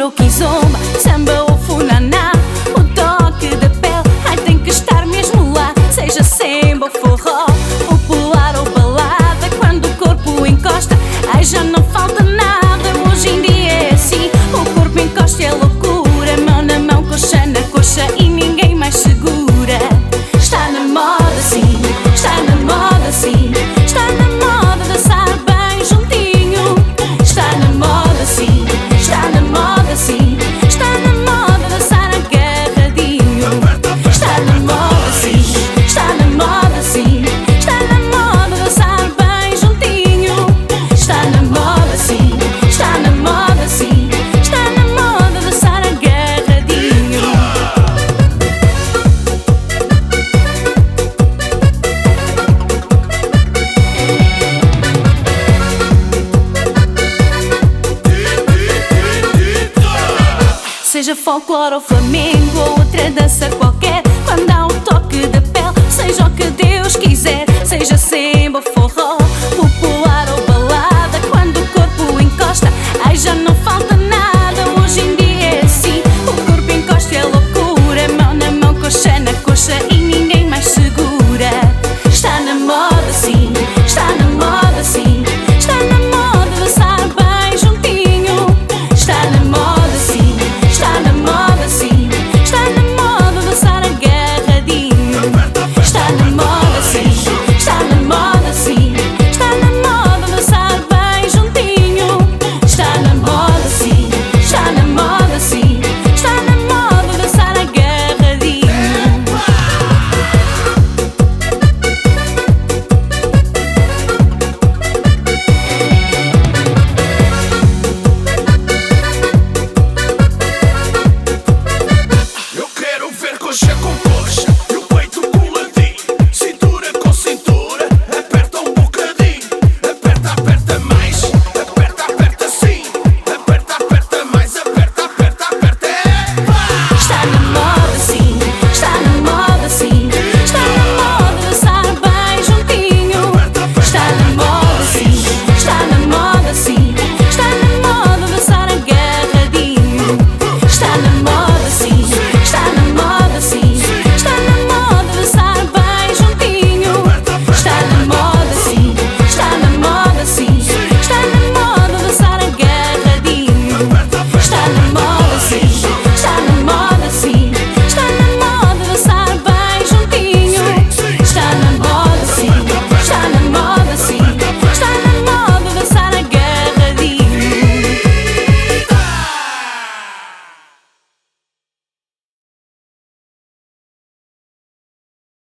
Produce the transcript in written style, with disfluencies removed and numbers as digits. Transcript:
ou kizomba, samba ou funaná. O toque da pele, ai, tem que estar mesmo lá. Seja samba ou forró, ou pular ou balada, quando o corpo encosta, ai, já não falta nada. Hoje em dia é assim, o corpo encosta é loucura. Mão na mão, coxa na coxa e ninguém mais segura. Está na moda sim, está na moda sim, está na moda dançar bem juntinho. Está na moda sim, está na moda sim, está na moda dançar agarradinho. Está na moda sim, está na moda sim, está na moda dançar bem juntinho. Está na moda sim, está na moda sim, está na moda dançar agarradinho. Seja folclore ou flamengo ou outra dança qualquer, quando há o toque da pele, seja o que Deus quiser. Seja samba ou